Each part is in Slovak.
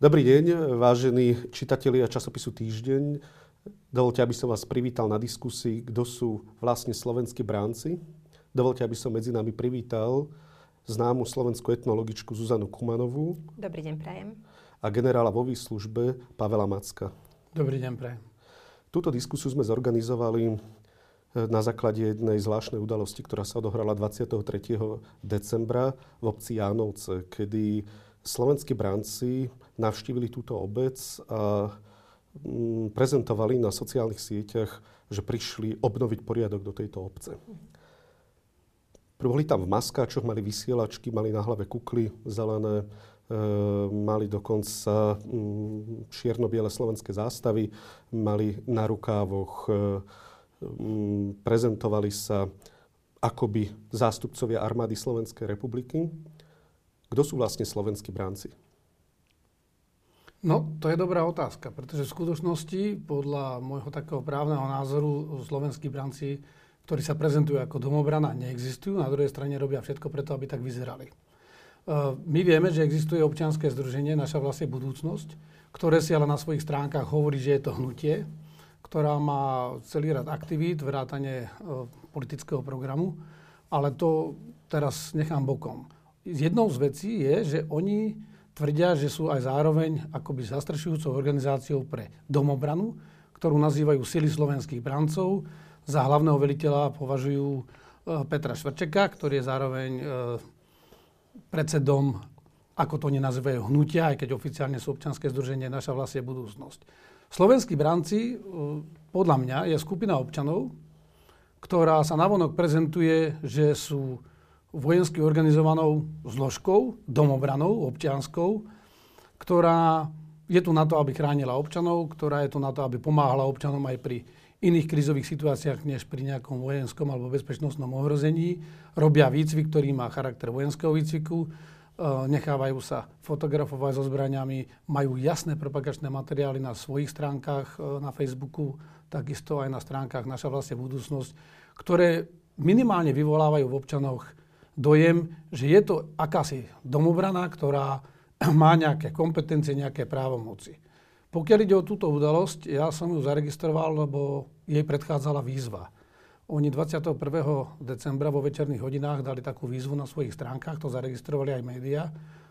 Dobrý deň, vážení čitatelia časopisu Týždeň. Dovoľte, aby som vás privítal na diskusii, kto sú vlastne slovenskí bránci. Dovoľte, aby som medzi nami privítal známu slovenskú etnologičku Zuzanu Kumanovú. Dobrý deň, prajem. A generála vo výslužbe Pavela Macka. Dobrý deň, prajem. Túto diskusiu sme zorganizovali na základe jednej zvláštnej udalosti, ktorá sa odohrala 23. decembra v obci Jánovce, kedy slovenskí bránci navštívili túto obec a prezentovali na sociálnych sieťach, že prišli obnoviť poriadok do tejto obce. Boli tam v maskáčoch, mali vysielačky, mali na hlave kukly zelené, mali dokonca čierno-biele slovenské zástavy, mali na rukávoch, prezentovali sa akoby zástupcovia armády Slovenskej republiky. Kto sú vlastne slovenskí bránci? No, to je dobrá otázka, pretože v skutočnosti, podľa môjho takého právneho názoru, slovenskí bránci, ktorí sa prezentujú ako domobrana, neexistujú. Na druhej strane robia všetko preto, aby tak vyzerali. My vieme, že existuje občianske združenie Naša vlast je budúcnosť, ktoré si ale na svojich stránkach hovorí, že je to hnutie, ktorá má celý rad aktivít, vrátane politického programu, ale to teraz nechám bokom. Jednou z vecí je, že oni tvrdia, že sú aj zároveň akoby zastrešujúcou organizáciou pre domobranu, ktorú nazývajú Sily slovenských brancov. Za hlavného veliteľa považujú Petra Švrčeka, ktorý je zároveň predsedom, ako to nenazývajú, hnutia, aj keď oficiálne sú občianske združenie Naša vlast je budúcnosť. Slovenskí branci, podľa mňa, je skupina občanov, ktorá sa navonok prezentuje, že sú vojensky organizovanou zložkou, domobranou, občianskou, ktorá je tu na to, aby chránila občanov, ktorá je tu na to, aby pomáhala občanom aj pri iných krízových situáciách, než pri nejakom vojenskom alebo bezpečnostnom ohrození. Robia výcvik, ktorý má charakter vojenského výcviku, nechávajú sa fotografovať so zbraňami, majú jasné propagačné materiály na svojich stránkach na Facebooku, takisto aj na stránkach Naša vlast je budúcnosť, ktoré minimálne vyvolávajú v občanoch dojem, že je to akási domobrana, ktorá má nejaké kompetencie, nejaké právomoci. Pokiaľ ide o túto udalosť, ja som ju zaregistroval, lebo jej predchádzala výzva. Oni 21. decembra vo večerných hodinách dali takú výzvu na svojich stránkach, to zaregistrovali aj médiá,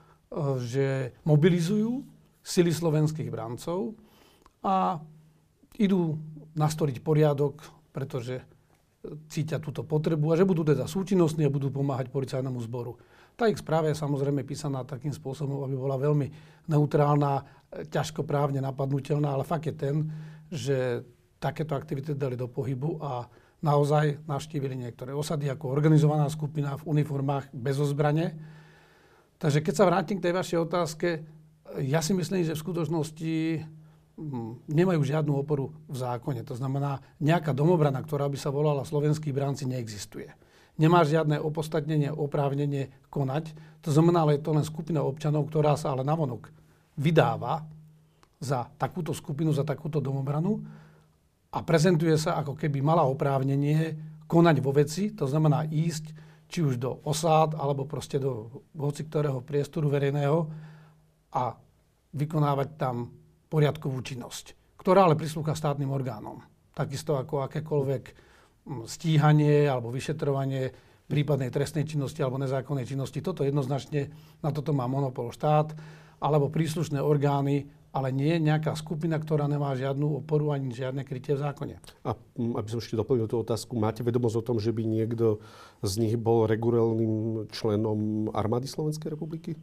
že mobilizujú sily slovenských brancov a idú nastoliť poriadok, pretože cítia túto potrebu a že budú teda súčinnostní a budú pomáhať policajnému zboru. Tá ich správa je samozrejme písaná takým spôsobom, aby bola veľmi neutrálna, ťažko právne napadnutelná, ale fakt je ten, že takéto aktivity dali do pohybu a naozaj navštívili niektoré osady ako organizovaná skupina v uniformách bez ozbrane. Takže keď sa vrátim k tej vašej otázke, ja si myslím, že v skutočnosti nemajú žiadnu oporu v zákone. To znamená, nejaká domobrana, ktorá by sa volala slovenskí bránci, neexistuje. Nemá žiadne opodstatnenie, oprávnenie konať. To znamená, ale je to len skupina občanov, ktorá sa ale navonok vydáva za takúto skupinu, za takúto domobranu a prezentuje sa, ako keby mala oprávnenie konať vo veci. To znamená ísť či už do osád, alebo proste do hoci ktorého priestoru verejného a vykonávať tam poriadkovú činnosť, ktorá ale prislúcha štátnym orgánom. Takisto ako akékoľvek stíhanie alebo vyšetrovanie prípadnej trestnej činnosti alebo nezákonnej činnosti. Toto jednoznačne, na toto má monopol štát alebo príslušné orgány, ale nie nejaká skupina, ktorá nemá žiadnu oporu ani žiadne krytie v zákone. A aby som ešte doplnil tú otázku, máte vedomosť o tom, že by niekto z nich bol regulérnym členom armády Slovenskej republiky?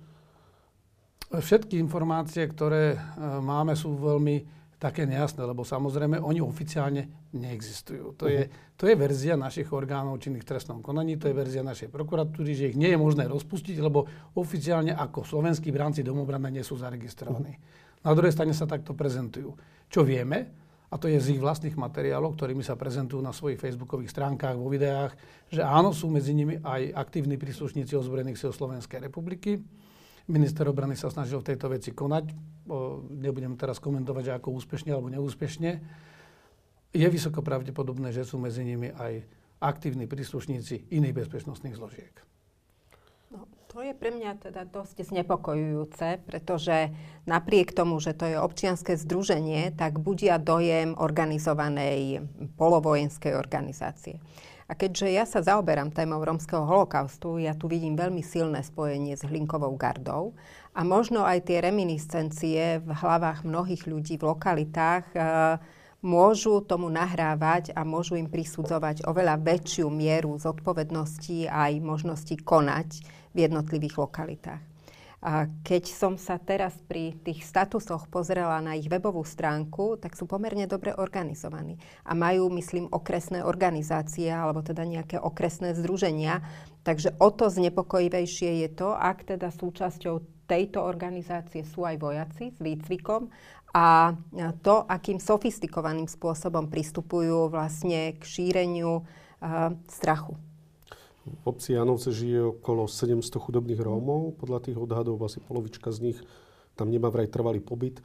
Všetky informácie, ktoré máme, sú veľmi také nejasné, lebo samozrejme oni oficiálne neexistujú. To je verzia našich orgánov činných v trestnom konaní, to je verzia našej prokuratúry, že ich nie je možné rozpustiť, lebo oficiálne ako slovenskí bránci domobrana nie sú zaregistrovaní. Na druhej strane sa takto prezentujú. Čo vieme, a to je z ich vlastných materiálov, ktorými sa prezentujú na svojich facebookových stránkach, vo videách, že áno, sú medzi nimi aj aktívni príslušníci ozbrojených síl Slovenskej republiky. Minister obrany sa snažil v tejto veci konať. Nebudem teraz komentovať, že ako úspešne alebo neúspešne. Je vysoko pravdepodobné, že sú medzi nimi aj aktívni príslušníci iných bezpečnostných zložiek. No, to je pre mňa teda dosť znepokojujúce, pretože napriek tomu, že to je občianske združenie, tak budia dojem organizovanej polovojenskej organizácie. A keďže ja sa zaoberám témou rómskeho holokaustu, ja tu vidím veľmi silné spojenie s Hlinkovou gardou a možno aj tie reminiscencie v hlavách mnohých ľudí v lokalitách môžu tomu nahrávať a môžu im prisudzovať oveľa väčšiu mieru zodpovednosti a aj možnosti konať v jednotlivých lokalitách. A keď som sa teraz pri tých statusoch pozrela na ich webovú stránku, tak sú pomerne dobre organizovaní. A majú, myslím, okresné organizácie, alebo teda nejaké okresné združenia. Takže o to znepokojivejšie je to, ak teda súčasťou tejto organizácie sú aj vojaci s výcvikom a to, akým sofistikovaným spôsobom pristupujú vlastne k šíreniu strachu. V obci Jánovce žije okolo 700 chudobných Rómov. Podľa tých odhadov asi polovička z nich tam nemá vraj trvalý pobyt.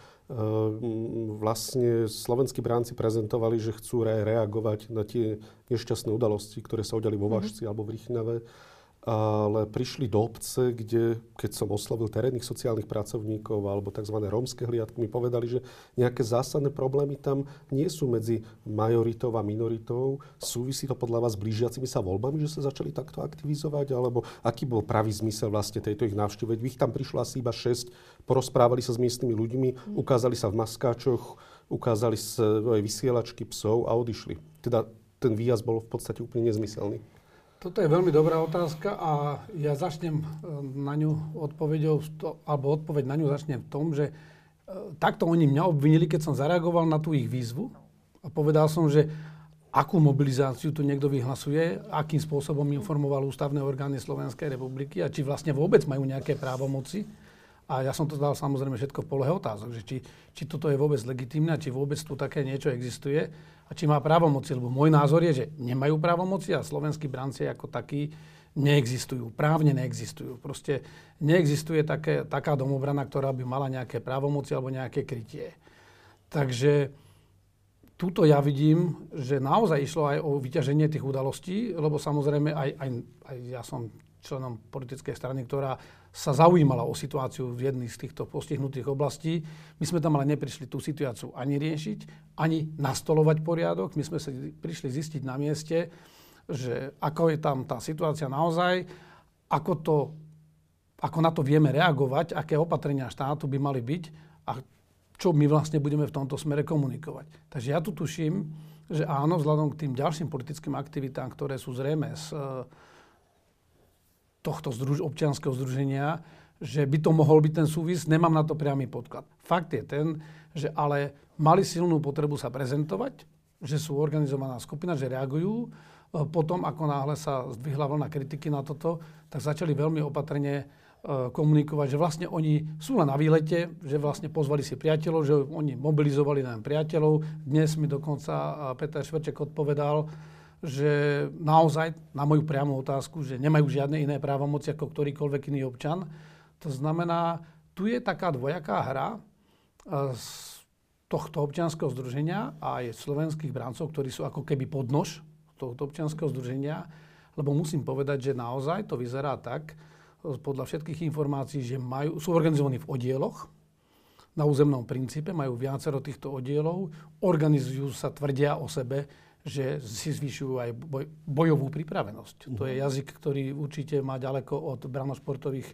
Vlastne slovenskí bránci prezentovali, že chcú reagovať na tie nešťastné udalosti, ktoré sa udiali vo Vážci alebo v Rychnave. Ale prišli do obce, kde, keď som oslovil terénnych sociálnych pracovníkov alebo tzv. Rómske hliadky, mi povedali, že nejaké zásadné problémy tam nie sú medzi majoritou a minoritou. Súvisí to podľa vás s blížiacimi sa voľbami, že sa začali takto aktivizovať? Alebo aký bol pravý zmysel vlastne tejto ich návštevy? Veď ich tam prišlo asi iba 6, porozprávali sa s miestnymi ľuďmi, ukázali sa v maskáčoch, ukázali sa vysielačky psov a odišli. Teda ten výjazd bol v podstate úplne nezmyselný. Toto je veľmi dobrá otázka a ja začnem na ňu odpoveď na ňu začnem v tom, že takto oni mňa obvinili, keď som zareagoval na tú ich výzvu a povedal som, že akú mobilizáciu tu niekto vyhlasuje, akým spôsobom informoval ústavné orgány Slovenskej republiky a či vlastne vôbec majú nejaké právomoci. A ja som to dal samozrejme všetko v polohe otázok, že či toto je vôbec legitímne, či vôbec tu také niečo existuje a či má právomoci. Lebo môj názor je, že nemajú právomoci a slovenskí branci ako takí neexistujú. Právne neexistujú. Proste neexistuje taká domobrana, ktorá by mala nejaké právomoci alebo nejaké krytie. Takže tuto ja vidím, že naozaj išlo aj o vyťaženie tých udalostí, lebo samozrejme aj ja som členom politickej strany, ktorá sa zaujímala o situáciu v jednej z týchto postihnutých oblastí. My sme tam ale neprišli tú situáciu ani riešiť, ani nastolovať poriadok. My sme sa prišli zistiť na mieste, že ako je tam tá situácia naozaj, ako na to vieme reagovať, aké opatrenia štátu by mali byť a čo my vlastne budeme v tomto smere komunikovať. Takže ja tu tuším, že áno, vzhľadom k tým ďalším politickým aktivitám, ktoré sú zrejme z tohto občianskeho združenia, že by to mohol byť ten súvis, nemám na to priamy podklad. Fakt je ten, že ale mali silnú potrebu sa prezentovať, že sú organizovaná skupina, že reagujú. Potom, ako náhle sa zdvihla vlna kritiky na toto, tak začali veľmi opatrne komunikovať, že vlastne oni sú len na výlete, že vlastne pozvali si priateľov, že oni mobilizovali len priateľov. Dnes mi dokonca Peter Šverček odpovedal, že naozaj na moju priamu otázku, že nemajú žiadne iné právomoci ako ktorýkoľvek iný občan. To znamená, tu je taká dvojaká hra z tohto občianskeho združenia a aj slovenských brancov, ktorí sú ako keby podnož tohto občianskeho združenia, lebo musím povedať, že naozaj to vyzerá tak, podľa všetkých informácií, že sú organizovaní v oddieloch, na územnom princípe, majú viacero týchto oddielov, organizujú sa, tvrdia o sebe, že si zvyšujú aj bojovú pripravenosť. To je jazyk, ktorý určite má ďaleko od branošportových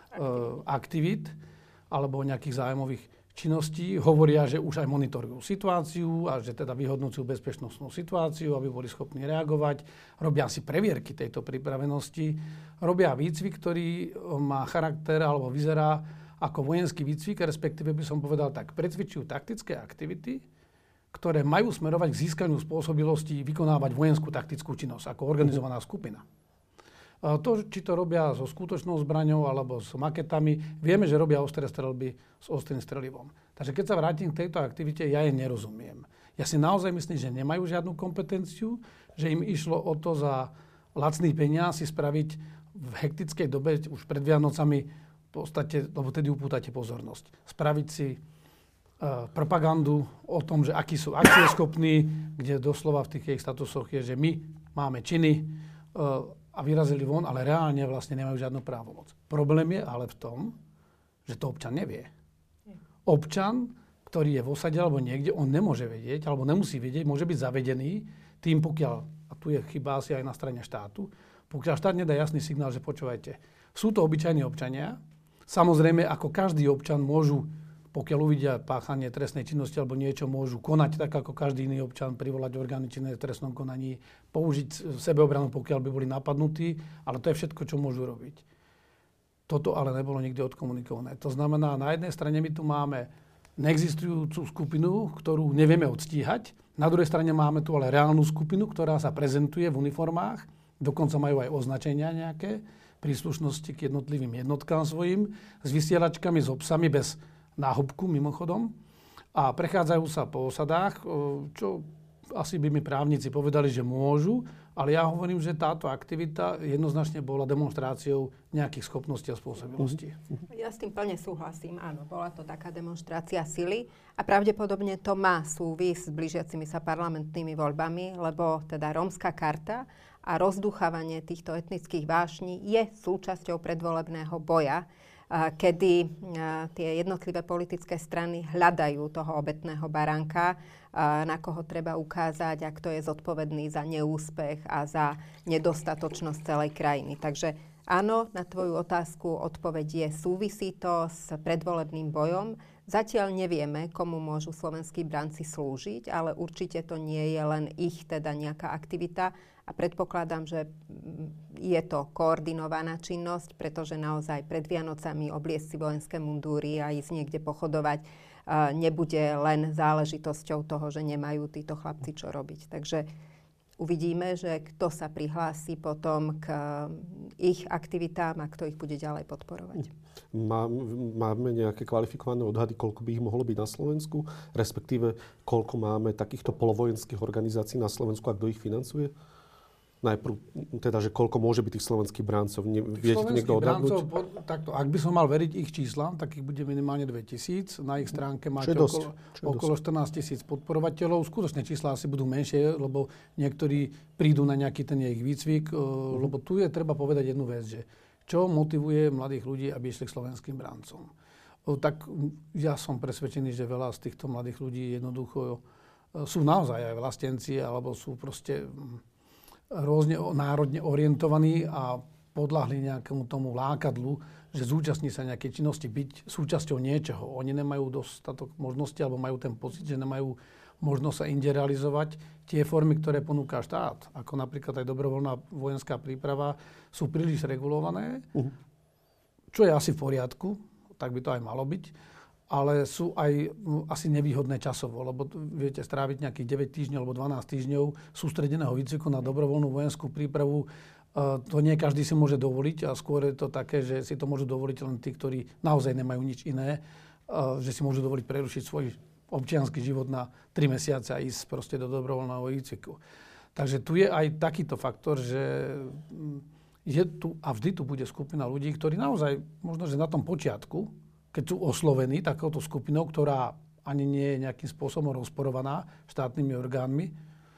aktivít alebo nejakých zájmových činností. Hovoria, že už aj monitorujú situáciu a že teda vyhodnocujú bezpečnostnú situáciu, aby boli schopní reagovať. Robia si previerky tejto pripravenosti. Robia výcvik, ktorý má charakter alebo vyzerá ako vojenský výcvik, respektíve by som povedal tak, precvičujú taktické aktivity, ktoré majú smerovať k získaniu spôsobilosti vykonávať vojenskú taktickú činnosť ako organizovaná skupina. To, či to robia so skutočnou zbraňou alebo s maketami, vieme, že robia ostré streľby s ostrým strelivom. Takže keď sa vrátim k tejto aktivite, ja jej nerozumiem. Ja si naozaj myslím, že nemajú žiadnu kompetenciu, že im išlo o to za lacný peniaz si spraviť v hektickej dobe, už pred Vianocami, v podstate, lebo tedy upútate pozornosť, spraviť si propagandu o tom, že akí sú akcieschopní, kde doslova v tých ich statusoch je, že my máme činy a vyrazili von, ale reálne vlastne nemajú žiadnu právomoc. Problém je ale v tom, že to občan nevie. Občan, ktorý je v osade alebo niekde, on nemôže vedieť, alebo nemusí vedieť, môže byť zavedený tým, pokiaľ, a tu je chyba asi aj na strane štátu, pokiaľ štát nedá jasný signál, že počúvajte, sú to obyčajní občania, samozrejme, ako každý občan môžu, pokiaľ uvidia páchanie trestnej činnosti alebo niečo, môžu konať tak, ako každý iný občan, privolať orgány činné v trestnom konaní, použiť sebeobranu, pokiaľ by boli napadnutí, ale to je všetko, čo môžu robiť. Toto ale nebolo nikdy odkomunikované. To znamená, na jednej strane my tu máme neexistujúcu skupinu, ktorú nevieme odstíhať, na druhej strane máme tu ale reálnu skupinu, ktorá sa prezentuje v uniformách, dokonca majú aj označenia nejaké, príslušnosti k jednotlivým jednotkám svojim, s vysielačkami, s obsami, bez náhubku mimochodom. A prechádzajú sa po osadách, čo asi by mi právnici povedali, že môžu, ale ja hovorím, že táto aktivita jednoznačne bola demonštráciou nejakých schopností a spôsobilostí. Ja s tým plne súhlasím, áno, bola to taká demonštrácia sily a pravdepodobne to má súvis s blížiacimi sa parlamentnými voľbami, lebo teda rómska karta a rozduchávanie týchto etnických vášní je súčasťou predvolebného boja, kedy tie jednotlivé politické strany hľadajú toho obetného baránka, na koho treba ukázať, a kto je zodpovedný za neúspech a za nedostatočnosť celej krajiny. Takže áno, na tvoju otázku odpoveď je, súvisí to s predvolebným bojom. Zatiaľ nevieme, komu môžu slovenskí branci slúžiť, ale určite to nie je len ich teda nejaká aktivita a predpokladám, že je to koordinovaná činnosť, pretože naozaj pred Vianocami obliecť si vojenské mundúry a ísť niekde pochodovať nebude len záležitosťou toho, že nemajú títo chlapci čo robiť. Takže uvidíme, že kto sa prihlási potom k ich aktivitám a kto ich bude ďalej podporovať. Máme nejaké kvalifikované odhady, koľko by ich mohlo byť na Slovensku? Respektíve, koľko máme takýchto polovojenských organizácií na Slovensku a kto ich financuje? Najprv, teda, že koľko môže byť tých slovenských bráncov? Viete to niekto odhadnúť? Takto, ak by som mal veriť ich číslam, tak ich bude minimálne 2000. Na ich stránke máte okolo 14 000 podporovateľov. Skutočné čísla asi budú menšie, lebo niektorí prídu na nejaký ten ich výcvik. Lebo tu je treba povedať jednu vec, že čo motivuje mladých ľudí, aby išli k slovenským bráncom. Tak ja som presvedčený, že veľa z týchto mladých ľudí jednoducho sú naozaj aj vlastenci, alebo sú proste rôzne národne orientovaní a podľahli nejakému tomu lákadlu, že zúčastní sa nejakej činnosti, byť súčasťou niečoho. Oni nemajú dostatok možností, alebo majú ten pocit, že nemajú možnosť sa inde realizovať. Tie formy, ktoré ponúka štát, ako napríklad aj dobrovoľná vojenská príprava, sú príliš regulované, čo je asi v poriadku, tak by to aj malo byť. Ale sú aj asi nevýhodné časovo, lebo viete, stráviť nejakých 9 týždňov alebo 12 týždňov sústredeného výcviku na dobrovoľnú vojenskú prípravu, to nie každý si môže dovoliť a skôr je to také, že si to môžu dovoliť len tí, ktorí naozaj nemajú nič iné, že si môžu dovoliť prerušiť svoj občiansky život na 3 mesiace a ísť proste do dobrovoľného výcviku. Takže tu je aj takýto faktor, že je tu a vždy tu bude skupina ľudí, ktorí naozaj, možno, že na tom počiatku, keď sú oslovení takouto skupinou, ktorá ani nie je nejakým spôsobom rozporovaná štátnymi orgánmi,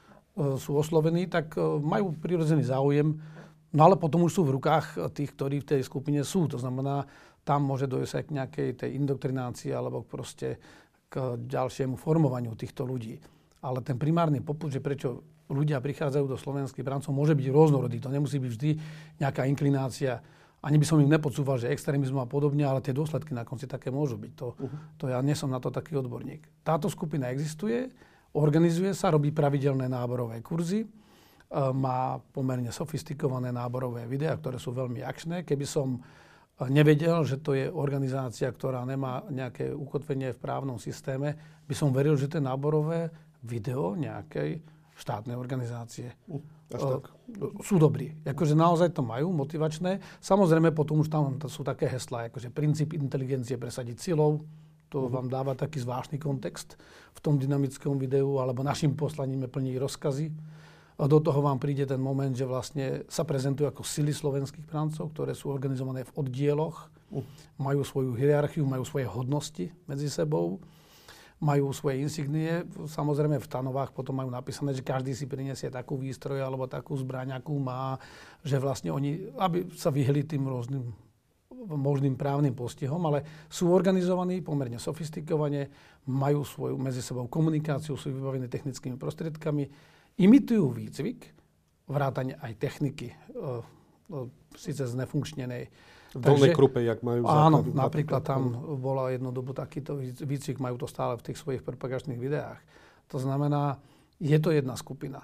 sú oslovení, tak majú prirodzený záujem, no ale potom už sú v rukách tých, ktorí v tej skupine sú. To znamená, tam môže dojsť aj k nejakej tej indoktrinácii alebo proste k ďalšiemu formovaniu týchto ľudí. Ale ten primárny popud, že prečo ľudia prichádzajú do slovenských brancov, môže byť rôznorodý. To nemusí byť vždy nejaká inklinácia. Ani by som im nepodsúval, že extrémizmus a podobne, ale tie dôsledky na konci také môžu byť. To ja nie som na to taký odborník. Táto skupina existuje, organizuje sa, robí pravidelné náborové kurzy, má pomerne sofistikované náborové videá, ktoré sú veľmi akčné. Keby som nevedel, že to je organizácia, ktorá nemá nejaké ukotvenie v právnom systéme, by som veril, že to je náborové video nejakej štátnej organizácie. Sú dobrí. Akože naozaj to majú, motivačné. Samozrejme, potom už tam sú také heslá, akože princíp inteligencie presadiť silou. To vám dáva taký zvláštny kontext v tom dynamickom videu, alebo našim poslaním je plniť rozkazy. A do toho vám príde ten moment, že vlastne sa prezentujú ako sily slovenských brancov, ktoré sú organizované v oddieloch, majú svoju hierarchiu, majú svoje hodnosti medzi sebou. majú svoje insignie. Samozrejme v stanovách potom majú napísané, že každý si prinesie takú výstroj alebo takú zbraň, akú má, že vlastne oni, aby sa vyhli tým rôznym možným právnym postihom, ale sú organizovaní pomerne sofistikovane, majú svoju medzi sebou komunikáciu, sú vybavení technickými prostriedkami, imitujú výcvik, vrátane aj techniky, síce znefunkčnenej. V Dolnej Krupe, jak majú základ. Áno, napríklad tam bola jednu dobu takýto výcvik, majú to stále v tých svojich propagačných videách. To znamená, je to jedna skupina.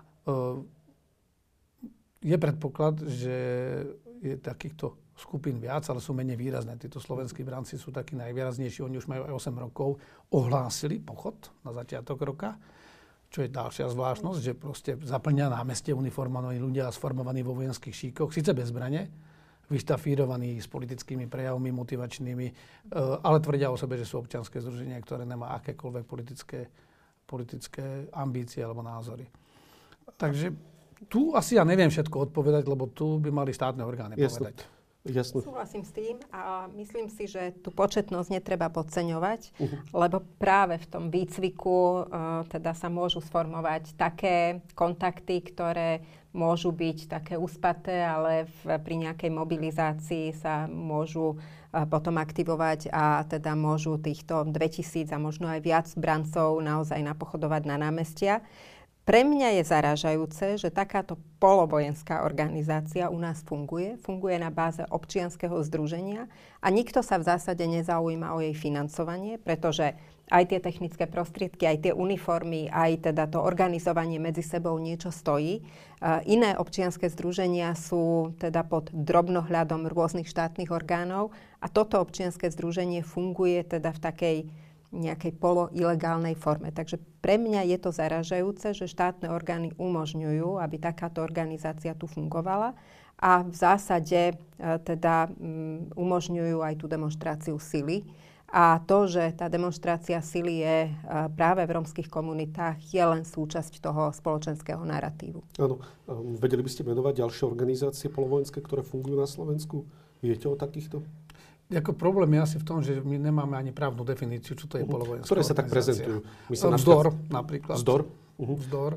Je predpoklad, že je takýchto skupín viac, ale sú menej výrazné. Títo slovenskí branci sú takí najvýraznejší. Oni už majú aj 8 rokov. Ohlásili pochod na začiatok roka, čo je ďalšia zvláštnosť, že proste zaplňa námestie uniformovaní ľudia sformovaní vo vojenských šíkoch, síce bez zbrane, vyštafírovaní s politickými prejavmi motivačnými, ale tvrdia o sebe, že sú občianske združenia, ktoré nemá akékoľvek politické ambície alebo názory. Takže tu asi ja neviem všetko odpovedať, lebo tu by mali štátne orgány povedať. Jasne. Súhlasím s tým a myslím si, že tú početnosť netreba podceňovať, lebo práve v tom výcviku teda sa môžu sformovať také kontakty, ktoré môžu byť také uspaté, ale pri nejakej mobilizácii sa môžu potom aktivovať a teda môžu týchto 2000 a možno aj viac brancov naozaj napochodovať na námestia. Pre mňa je zarážajúce, že takáto polovojenská organizácia u nás funguje na báze občianskeho združenia a nikto sa v zásade nezaujíma o jej financovanie, pretože aj tie technické prostriedky, aj tie uniformy, aj teda to organizovanie medzi sebou niečo stojí. Iné občianske združenia sú teda pod drobnohľadom rôznych štátnych orgánov a toto občianske združenie funguje teda v takej nejakej poloilegálnej forme. Takže pre mňa je to zarážajúce, že štátne orgány umožňujú, aby takáto organizácia tu fungovala a v zásade teda umožňujú aj tú demonštráciu sily. A to, že tá demonštrácia sily je práve v rómskych komunitách, je len súčasť toho spoločenského naratívu. Áno. Vedeli by ste menovať ďalšie organizácie polovojenské, ktoré fungujú na Slovensku? Viete o takýchto? Ako problém je asi v tom, že my nemáme ani právnu definíciu, čo to je polovojenská ktoré sa tak prezentujú. Vzdor napríklad. Vzdor? Vzdor.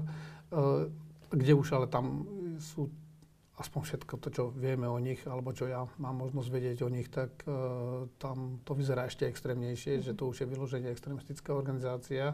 Kde už ale tam sú aspoň všetko to, čo vieme o nich, alebo čo ja mám možnosť vedieť o nich, tak tam to vyzerá ešte extrémnejšie, že to už je vyloženie extrémistická organizácia.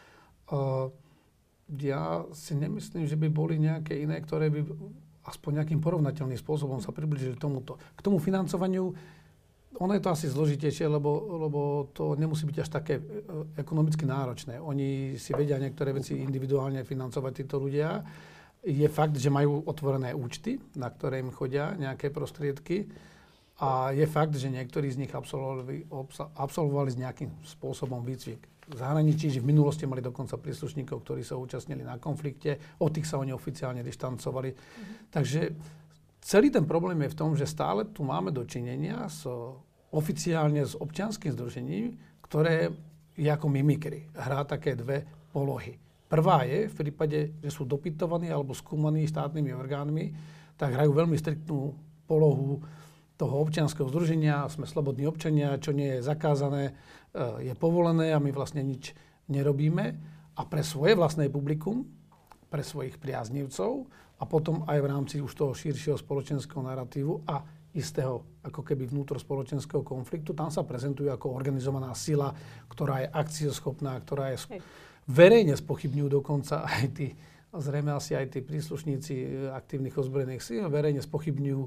Ja si nemyslím, že by boli nejaké iné, ktoré by aspoň nejakým porovnateľným spôsobom sa priblížili tomuto. K tomu financovaniu ono je to asi zložitejšie, lebo to nemusí byť až také ekonomicky náročné. Oni si vedia niektoré veci individuálne financovať títo ľudia. Je fakt, že majú otvorené účty, na ktoré im chodia nejaké prostriedky. A je fakt, že niektorí z nich absolvovali s nejakým spôsobom výcvik v zahraničí, že v minulosti mali dokonca príslušníkov, ktorí sa účastnili na konflikte. Od tých sa oni oficiálne dištancovali. Takže celý ten problém je v tom, že stále tu máme dočinenia oficiálne s občianskym združením, ktoré je ako mimikry. Hrá také dve polohy. Prvá je, v prípade, že sú dopytovaní alebo skúmaní štátnymi orgánmi, tak hrajú veľmi striktnú polohu toho občianskeho združenia. Sme slobodní občania, čo nie je zakázané, je povolené a my vlastne nič nerobíme. A pre svoje vlastné publikum, pre svojich priaznivcov a potom aj v rámci už toho širšieho spoločenského naratívu a istého ako keby vnútrospoločenského konfliktu. Tam sa prezentujú ako organizovaná sila, ktorá je akcioschopná, ktorá je verejne spochybňujú dokonca aj tí, zrejme asi aj tí príslušníci aktívnych ozbrojených síl, verejne spochybňujú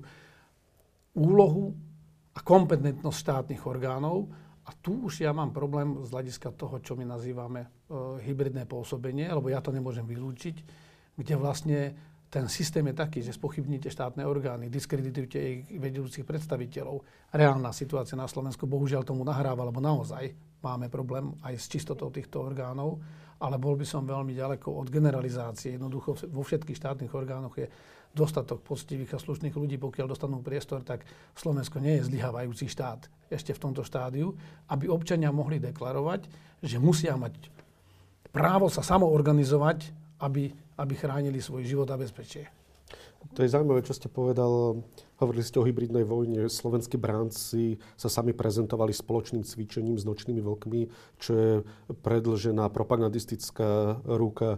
úlohu a kompetentnosť štátnych orgánov. A tu už ja mám problém z hľadiska toho, čo my nazývame hybridné pôsobenie, lebo ja to nemôžem vylúčiť, kde vlastne ten systém je taký, že spochybníte štátne orgány, diskreditujete ich vedúcich predstaviteľov. Reálna situácia na Slovensku bohužiaľ tomu nahráva, lebo naozaj máme problém aj s čistotou týchto orgánov, ale bol by som veľmi ďaleko od generalizácie. Jednoducho vo všetkých štátnych orgánoch je dostatok poctivých a slušných ľudí, pokiaľ dostanú priestor, tak Slovensko nie je zlyhávajúci štát ešte v tomto štádiu, aby občania mohli deklarovať, že musia mať právo sa samoorganizovať, aby chránili svoj život a bezpečie. To je zaujímavé, čo ste povedal. Hovorili ste o hybridnej vojne. Slovenskí bránci sa sami prezentovali spoločným cvičením s nočnými vlkmi, čo je predĺžená propagandistická ruka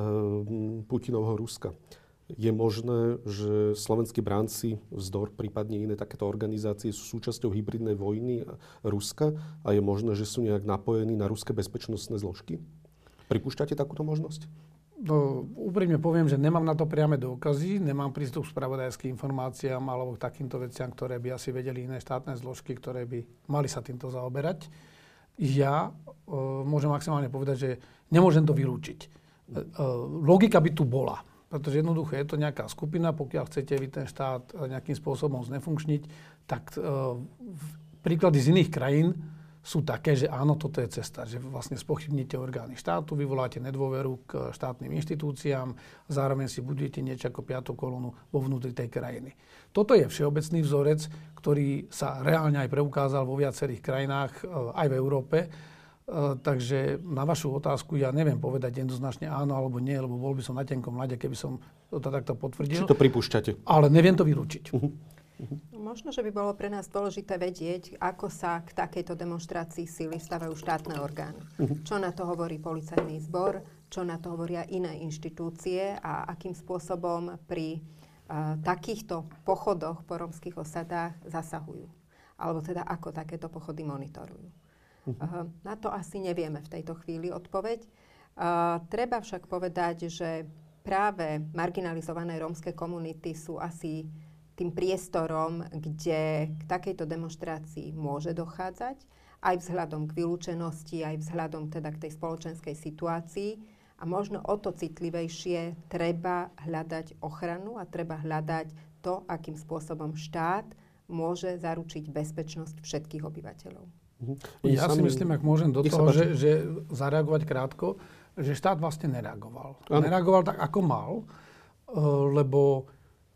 Putinovho Ruska. Je možné, že slovenskí bránci, Vzdor, prípadne iné takéto organizácie sú súčasťou hybridnej vojny Ruska a je možné, že sú nejak napojení na ruské bezpečnostné zložky? Pripúšťate takúto možnosť? No, úprimne poviem, že nemám na to priame dôkazy, nemám prístup k spravodajským informáciám alebo k takýmto veciam, ktoré by asi vedeli iné štátne zložky, ktoré by mali sa týmto zaoberať. Ja môžem maximálne povedať, že nemôžem to vylúčiť. Logika by tu bola, pretože jednoducho je to nejaká skupina, pokiaľ chcete vy ten štát nejakým spôsobom znefunkčniť, tak príklady z iných krajín sú také, že áno, toto je cesta, že vlastne spochybníte orgány štátu, vyvoláte nedôveru k štátnym inštitúciám, zároveň si budujete niečo ako piatú kolónu vo vnútri tej krajiny. Toto je všeobecný vzorec, ktorý sa reálne aj preukázal vo viacerých krajinách, aj v Európe. Takže na vašu otázku ja neviem povedať jednoznačne áno alebo nie, lebo bol by som na tenkom ľade, keby som to takto potvrdil. Či to pripúšťate? Ale neviem to vylúčiť. Možno, že by bolo pre nás dôležité vedieť, ako sa k takejto demonštrácii síly stavajú štátne orgány. Čo na to hovorí policajný zbor, čo na to hovoria iné inštitúcie a akým spôsobom pri takýchto pochodoch po rómskych osadách zasahujú. Alebo teda ako takéto pochody monitorujú. Na to asi nevieme v tejto chvíli odpoveď. Treba však povedať, že práve marginalizované rómske komunity sú asi tým priestorom, kde k takejto demonštrácii môže dochádzať, aj vzhľadom k vylúčenosti, aj vzhľadom teda k tej spoločenskej situácii. A možno o to citlivejšie treba hľadať ochranu a treba hľadať to, akým spôsobom štát môže zaručiť bezpečnosť všetkých obyvateľov. Ja si myslím, ak môžem do toho, že zareagovať krátko, že štát vlastne nereagoval. Nereagoval tak, ako mal, lebo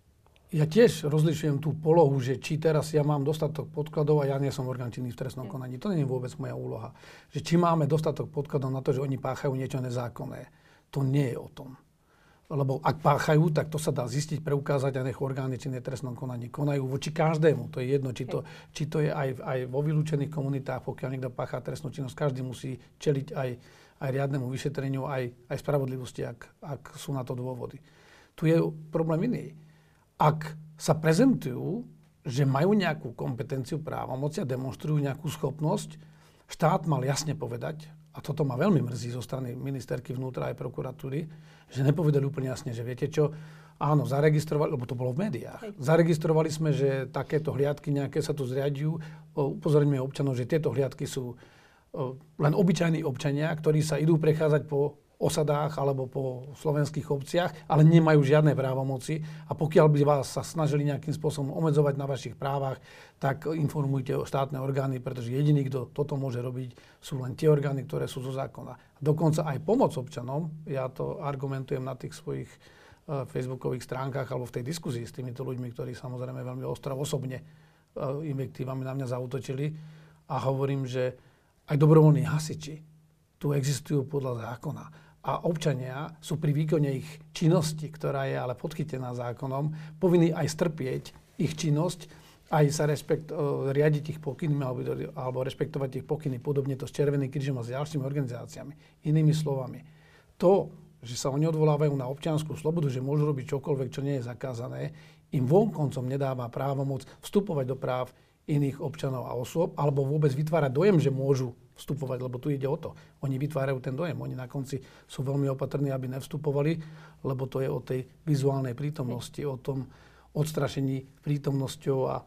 ja tiež rozlišujem tú polohu, že či teraz ja mám dostatok podkladov a ja nie som orgán činný v trestnom konaní. To nie je vôbec moja úloha. Že či máme dostatok podkladov na to, že oni páchajú niečo nezákonné. To nie je o tom. Lebo ak páchajú, tak to sa dá zistiť, preukázať a nech orgány činné v trestnom konaní konajú voči každému. To je jedno, či to je aj vo vylúčených komunitách, pokiaľ niekto páchá trestnú činnosť, každý musí čeliť aj riadnemu vyšetreniu, aj spravodlivosti, ak sú na to dôvody. Tu je problém iný. Ak sa prezentujú, že majú nejakú kompetenciu právomoci a demonstrujú nejakú schopnosť, štát mal jasne povedať, a toto ma veľmi mrzí zo strany ministerky vnútra aj prokuratúry, že nepovedali úplne jasne, že viete čo, áno, zaregistrovali, lebo to bolo v médiách. Zaregistrovali sme, že takéto hliadky nejaké sa tu zriaďujú. Upozorňujeme občanov, že tieto hliadky sú len obyčajní občania, ktorí sa idú prechádzať po osadách alebo po slovenských obciach, ale nemajú žiadne právomoci a pokiaľ by vás sa snažili nejakým spôsobom obmedzovať na vašich právach, tak informujte o štátne orgány, pretože jediný, kto toto môže robiť, sú len tie orgány, ktoré sú zo zákona. Dokonca aj pomoc občanom, ja to argumentujem na tých svojich facebookových stránkach alebo v tej diskuzii s týmito ľuďmi, ktorí samozrejme veľmi ostro osobne invektívami na mňa zaútočili a hovorím, že aj dobrovoľní hasiči tu existujú podľa zákona. A občania sú pri výkone ich činnosti, ktorá je ale podchytená zákonom, povinní aj strpieť ich činnosť, aj sa riadiť ich pokynmi alebo rešpektovať ich pokyny. Podobne to s Červeným krížom a s ďalšími organizáciami. Inými slovami, to, že sa oni odvolávajú na občiansku slobodu, že môžu robiť čokoľvek, čo nie je zakázané, im vonkoncom nedáva právomoc vstupovať do práv iných občanov a osôb, alebo vôbec vytvárať dojem, že môžu vstupovať, lebo tu ide o to. Oni vytvárajú ten dojem. Oni na konci sú veľmi opatrní, aby nevstupovali, lebo to je o tej vizuálnej prítomnosti, o tom odstrašení prítomnosťou a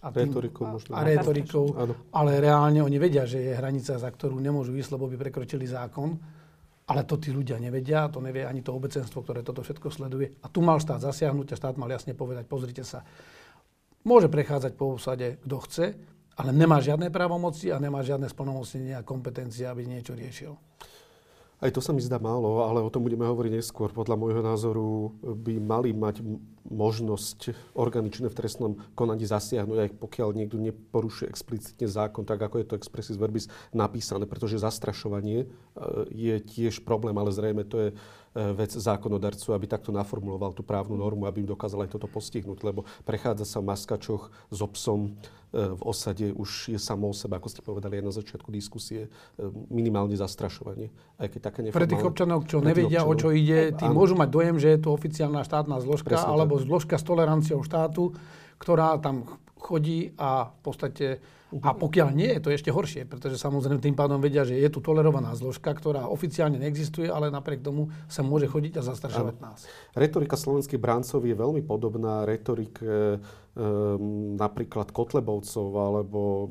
retorikou. Ale reálne oni vedia, že je hranica, za ktorú nemôžu ísť, lebo by prekročili zákon. Ale to tí ľudia nevedia, to nevie ani to obecenstvo, ktoré toto všetko sleduje. A tu mal štát zasiahnuť a štát mal jasne povedať, pozrite sa, môže prechádzať po osade, kto chce, ale nemá žiadne právomoci a nemá žiadne splnomocnenie a kompetencie, aby niečo riešil. Aj to sa mi zdá málo, ale o tom budeme hovoriť neskôr. Podľa môjho názoru by mali mať možnosť organičné v trestnom konaní zasiahnuť, aj pokiaľ niekto neporušuje explicitne zákon, tak ako je to expressis verbis napísané, pretože zastrašovanie je tiež problém, ale zrejme to je vec zákonodarcu, aby takto naformuloval tú právnu normu, aby im dokázal aj toto postihnúť, lebo prechádza sa v maskačoch so psom v osade už je samo o sebe, ako ste povedali aj na začiatku diskusie, minimálne zastrašovanie. Aj keď také neformálne. Pre tých občanov, čo nevedia, o čo ide, tí môžu mať dojem, že je to oficiálna štátna zložka, presne alebo tak. Zložka s toleranciou štátu, ktorá tam chodí a v podstate... A pokiaľ nie, to je ešte horšie, pretože samozrejme tým pádom vedia, že je tu tolerovaná zložka, ktorá oficiálne neexistuje, ale napriek tomu sa môže chodiť a zastrašovať nás. Retorika slovenských bráncov je veľmi podobná retorike napríklad Kotlebovcov alebo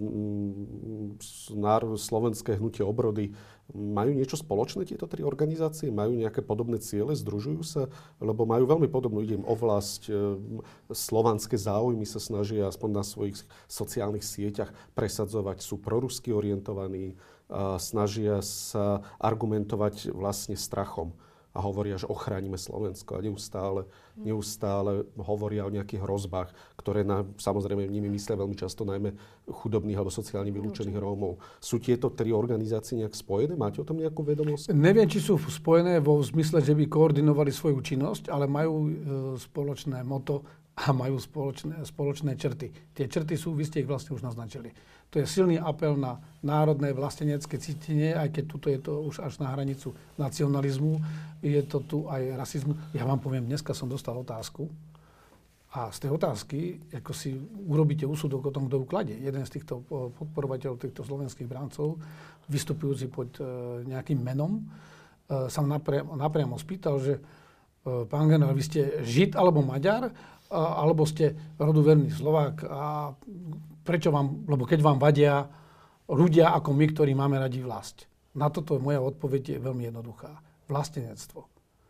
slovenské hnutie Obrody. Majú niečo spoločné tieto tri organizácie? Majú nejaké podobné ciele? Združujú sa? Lebo majú veľmi podobnú, ide im o vlast, slovanské záujmy sa snažia aspoň na svojich sociálnych sieťach presadzovať, sú prorusky orientovaní, snažia sa argumentovať vlastne strachom a hovoria, že ochránime Slovensko a neustále hovoria o nejakých hrozbách, ktoré samozrejme nimi myslia veľmi často najmä chudobných alebo sociálne vylúčených Rómov. Sú tieto tri organizácie nejak spojené? Máte o tom nejakú vedomosť? Neviem, či sú spojené vo zmysle, že by koordinovali svoju činnosť, ale majú spoločné moto a majú spoločné črty. Tie črty sú, vy ste ich vlastne už naznačili. To je silný apel na národné vlastenecké cítenie, aj keď tuto je to už až na hranicu nacionalizmu, je to tu aj rasizmu. Ja vám poviem, dneska som dostal otázku a z tej otázky, ako si urobíte úsudok o tom, kto ju kladie. Jeden z týchto podporovateľov týchto slovenských bráncov, vystupujúci pod nejakým menom, sa napriamo spýtal, že pán generál, vy ste Žid alebo Maďar, alebo ste roduverný Slovák a prečo vám, lebo keď vám vadia ľudia ako my, ktorí máme radi vlast. Na toto moja odpoveď je veľmi jednoduchá. Vlastenectvo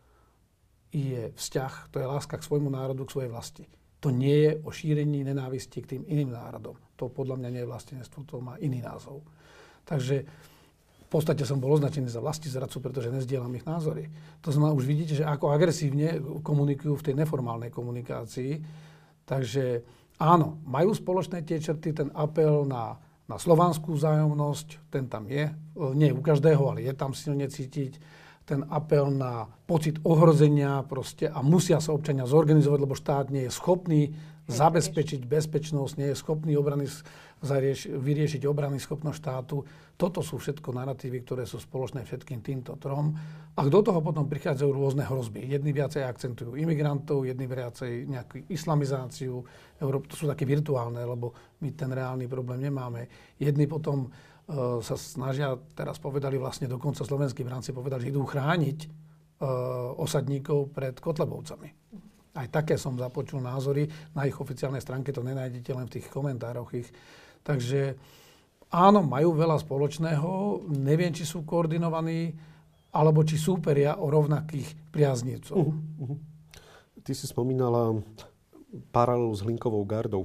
je vzťah, to je láska k svojmu národu, k svojej vlasti. To nie je o šírení nenávisti k tým iným národom. To podľa mňa nie je vlastenectvo, to má iný názov. Takže v podstate som bol označený za vlastizradcu, pretože nezdielam ich názory. To znamená, už vidíte, že ako agresívne komunikujú v tej neformálnej komunikácii. Takže áno, majú spoločné tie črty, ten apel na slovanskú vzájomnosť, ten tam je. Nie u každého, ale je tam silne cítiť. Ten apel na pocit ohrozenia proste a musia sa občania zorganizovať, lebo štát nie je schopný zabezpečiť bezpečnosť, nie je schopný vyriešiť obranyschopnosť štátu. Toto sú všetko narratívy, ktoré sú spoločné všetkým týmto trom. A do toho potom prichádzajú rôzne hrozby. Jedni viacej akcentujú imigrantov, jedni viacej nejakú islamizáciu. To sú také virtuálne, lebo my ten reálny problém nemáme. Jedni potom sa snažia, teraz povedali vlastne dokonca slovenskí bránci povedali, že idú chrániť osadníkov pred Kotlebovcami. Aj také som započul názory. Na ich oficiálnej stránke to nenájdete len v tých komentároch ich. Takže áno, majú veľa spoločného. Neviem, či sú koordinovaní, alebo či súperia o rovnakých priaznivcov. Ty si spomínala paralelu s Hlinkovou gardou.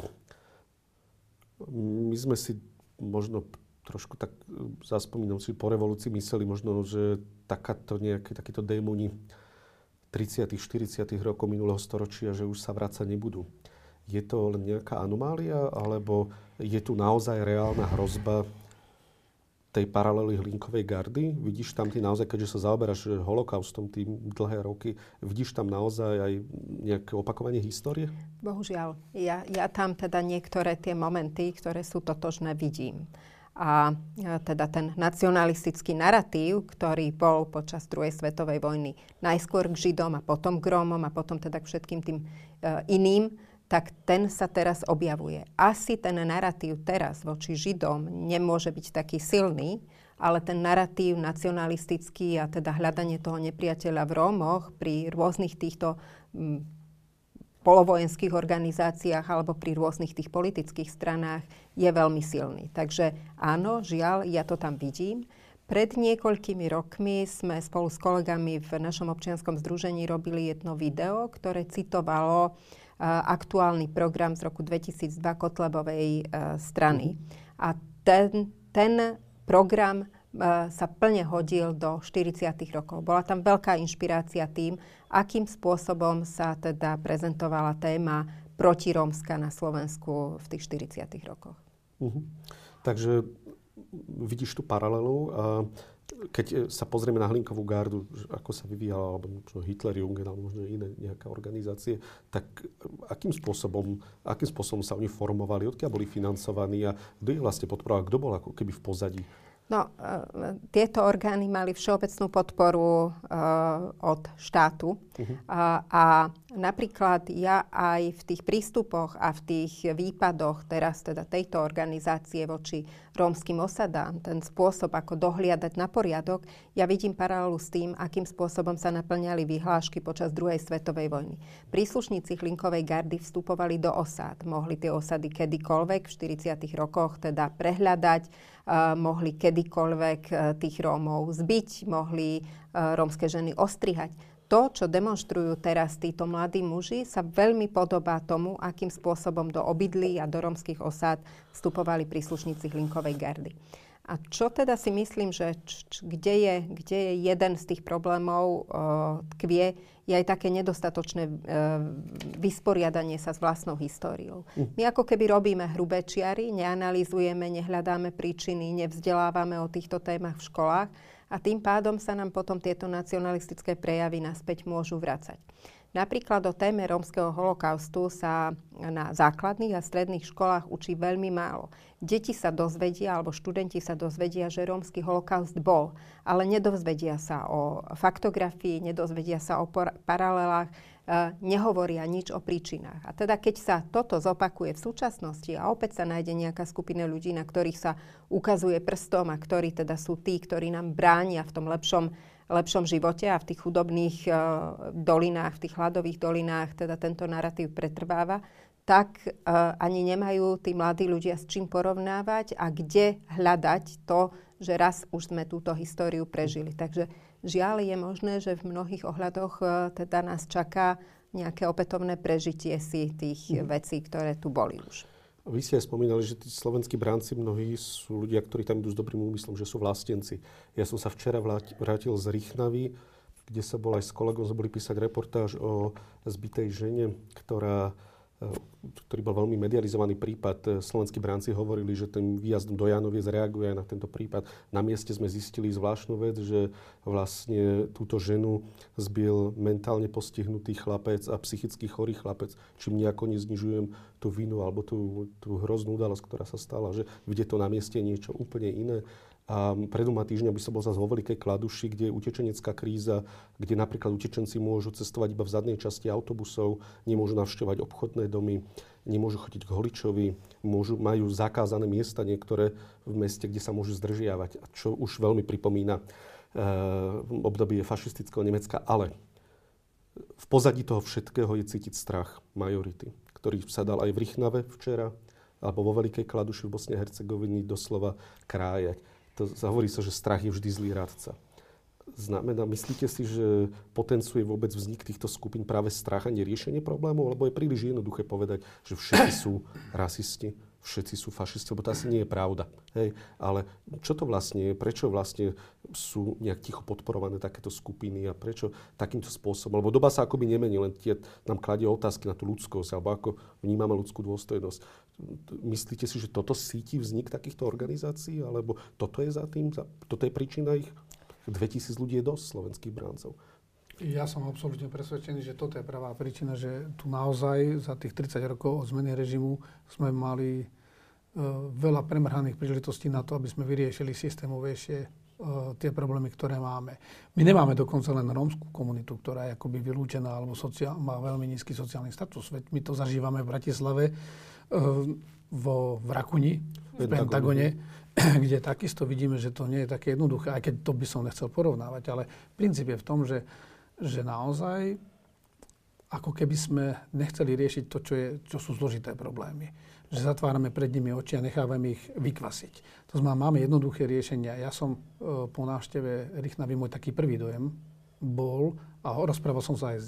My sme si možno trošku tak zaspomínam si po revolúcii mysleli možno, že takíto démoni 30. 40. rokov minulého storočia, že už sa vrácať nebudú. Je to len nejaká anomália, alebo je tu naozaj reálna hrozba tej paralely Hlinkovej gardy? Vidíš tam ty naozaj, keďže sa zaoberáš holokaustom tým dlhé roky, vidíš tam naozaj aj nejaké opakovanie histórie? Bohužiaľ. Ja tam teda niektoré tie momenty, ktoré sú totožné, vidím. A teda ten nacionalistický narratív, ktorý bol počas druhej svetovej vojny najskôr k Židom a potom k Rómom a potom teda k všetkým tým iným, tak ten sa teraz objavuje. Asi ten narratív teraz voči Židom nemôže byť taký silný, ale ten narratív nacionalistický a teda hľadanie toho nepriateľa v Rómoch pri rôznych týchto polovojenských organizáciách alebo pri rôznych tých politických stranách je veľmi silný. Takže áno, žiaľ, ja to tam vidím. Pred niekoľkými rokmi sme spolu s kolegami v našom občianskom združení robili jedno video, ktoré citovalo aktuálny program z roku 2002 Kotlebovej strany. A ten program sa plne hodil do 40. rokov. Bola tam veľká inšpirácia tým, akým spôsobom sa teda prezentovala téma protirómska na Slovensku v tých 40. rokoch. Takže vidíš tú paralelu a keď sa pozrieme na Hlinkovú gardu, ako sa vyvíjala, alebo možno Hitlerjugend, alebo možno iné nejaké organizácie, tak akým spôsobom sa oni formovali, odkiaľ boli financovaní a kto ich vlastne podporoval, kto bol ako keby v pozadí? No, tieto orgány mali všeobecnú podporu od štátu. A napríklad ja aj v tých prístupoch a v tých výpadoch teraz teda tejto organizácie voči rómskym osadám, ten spôsob, ako dohliadať na poriadok, ja vidím paralelu s tým, akým spôsobom sa naplňali vyhlášky počas druhej svetovej vojny. Príslušníci Hlinkovej gardy vstupovali do osád. Mohli tie osady kedykoľvek v 40. rokoch teda prehľadať, mohli kedykoľvek tých Rómov zbiť, mohli rómske ženy ostrihať. To, čo demonštrujú teraz títo mladí muži, sa veľmi podobá tomu, akým spôsobom do obydlí a do rómskych osád vstupovali príslušníci Hlinkovej gardy. A čo teda si myslím, že kde je jeden z tých problémov tkvie, je aj také nedostatočné vysporiadanie sa s vlastnou históriou. My ako keby robíme hrubé čiary, neanalizujeme, nehľadáme príčiny, nevzdelávame o týchto témach v školách a tým pádom sa nám potom tieto nacionalistické prejavy naspäť môžu vracať. Napríklad o téme rómskeho holokaustu sa na základných a stredných školách učí veľmi málo. Deti sa dozvedia, alebo študenti sa dozvedia, že rómsky holokaust bol, ale nedozvedia sa o faktografii, nedozvedia sa o paralelách, nehovoria nič o príčinách. A teda keď sa toto zopakuje v súčasnosti a opäť sa nájde nejaká skupina ľudí, na ktorých sa ukazuje prstom a ktorí teda sú tí, ktorí nám bránia v tom lepšom živote a v tých chudobných dolinách, v tých hladových dolinách teda tento narratív pretrváva, tak ani nemajú tí mladí ľudia s čím porovnávať a kde hľadať to, že raz už sme túto históriu prežili. Takže žiaľ je možné, že v mnohých ohľadoch teda nás čaká nejaké opätovné prežitie si tých vecí, ktoré tu boli už. Vy ste aj spomínali, že tí slovenskí bránci mnohí sú ľudia, ktorí tam idú s dobrým úmyslom, že sú vlastenci. Ja som sa včera vrátil z Rychnavy, kde sa bol aj s kolegom, boli písať reportáž o zbitej žene, ktorý bol veľmi medializovaný prípad. Slovenskí bránci hovorili, že ten výjazd do Janoviec reaguje aj na tento prípad. Na mieste sme zistili zvláštnu vec, že vlastne túto ženu zbil mentálne postihnutý chlapec a psychicky chorý chlapec, čím nejako neznižujem tú vinu alebo tú hroznú udalosť, ktorá sa stala, že vidie to na mieste niečo úplne iné. A pred 2 týždňami by som bol zase vo Veľkej Kladuši, kde je utečenecká kríza, kde napríklad utečenci môžu cestovať iba v zadnej časti autobusov, nemôžu navštevovať obchodné domy, nemôžu chodiť k holičovi, majú zakázané miesta niektoré v meste, kde sa môžu zdržiavať, čo už veľmi pripomína obdobie fašistického Nemecka. Ale v pozadí toho všetkého je cítiť strach majority, ktorý sa dal aj v Rychnave včera, alebo vo Veľkej Kladuši v Bosne a Hercegovine doslova krájať. Hovorí sa, že strach je vždy zlý radca. Myslíte si, že potenciuje vôbec vznik týchto skupín práve strach a neriešenie problémov? Lebo je príliš jednoduché povedať, že všetci sú rasisti, všetci sú fašisti, lebo to asi nie je pravda. Hej? Ale čo to vlastne je? Prečo vlastne sú nejak ticho podporované takéto skupiny a prečo takýmto spôsobom? Lebo doba sa akoby nemení, len nám kladie otázky na tú ľudskosť, alebo ako vnímame ľudskú dôstojnosť. Myslíte si, že toto síti vznik takýchto organizácií? Alebo toto je za tým? Toto je príčina ich? 2000 ľudí je dosť slovenských bráncov. Ja som absolútne presvedčený, že toto je pravá príčina, že tu naozaj za tých 30 rokov od zmeny režimu sme mali veľa premrhaných príležitostí na to, aby sme vyriešili systémovejšie tie problémy, ktoré máme. My nemáme dokonca len rómskú komunitu, ktorá je akoby vylúčená alebo má veľmi nízky sociálny status. Veď my to zažívame v Bratislave, v Rakuni, v Pentagone, kde takisto vidíme, že to nie je také jednoduché, aj keď to by som nechcel porovnávať, ale princíp je v tom, že naozaj ako keby sme nechceli riešiť to, čo sú zložité problémy. Že zatvárame pred nimi oči a nechávame ich vykvasiť. To znamená, máme jednoduché riešenia. Ja som po návšteve Rychnavy, môj taký prvý dojem bol, a rozprával som sa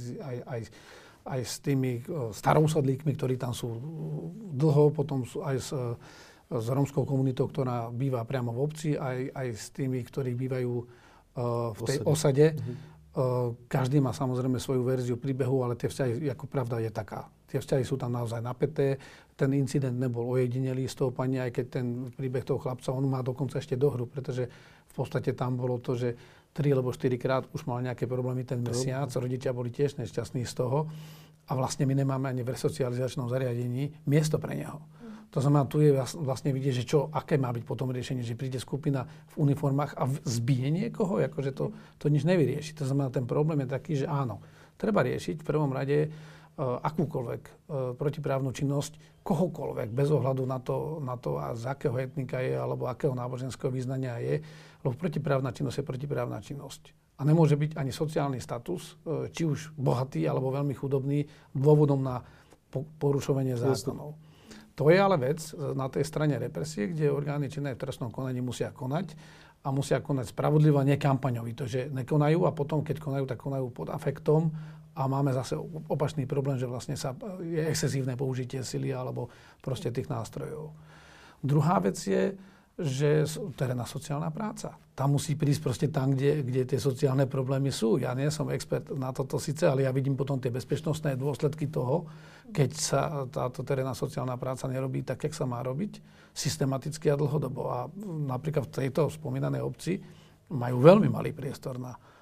aj s tými starousadlíkmi, ktorí tam sú dlho, potom sú aj s rómskou komunitou, ktorá býva priamo v obci, aj s tými, ktorí bývajú v tej osade. Každý má samozrejme svoju verziu príbehu, ale tie vzťahy, ako pravda je taká. Tie vzťahy sú tam naozaj napäté. Ten incident nebol ojedinelý z toho pani, aj keď ten príbeh toho chlapca, on má dokonca ešte dohru, pretože v podstate tam bolo to, že 3 alebo 4 krát už mal nejaké problémy ten mesiac. Rodičia boli tiež nešťastní z toho. A vlastne my nemáme ani v resocializačnom zariadení miesto pre neho. To znamená, tu je vlastne vidieť, že aké má byť potom riešenie, že príde skupina v uniformách a zbije niekoho, akože to nič nevyrieši. To znamená, ten problém je taký, že áno, treba riešiť v prvom rade akúkoľvek protiprávnu činnosť, kohokoľvek, bez ohľadu na to, a z akého etnika je, alebo akého náboženského význania je, lebo protiprávna činnosť je protiprávna činnosť. A nemôže byť ani sociálny status, či už bohatý alebo veľmi chudobný, dôvodom na porušovanie zákonov. To je ale vec na tej strane represie, kde orgány činné v trestnom konaní musia konať a musia konať spravodlivo, nie kampaňovi. To, že nekonajú a potom, keď konajú, tak konajú pod afektom a máme zase opačný problém, že vlastne je excesívne použitie sily alebo proste tých nástrojov. Druhá vec je, že terénna sociálna práca. Tam musí prísť proste tam, kde tie sociálne problémy sú. Ja nie som expert na toto síce, ale ja vidím potom tie bezpečnostné dôsledky toho, keď sa táto terénna sociálna práca nerobí tak, jak sa má robiť, systematicky a dlhodobo. A napríklad v tejto spomínanej obci majú veľmi malý priestor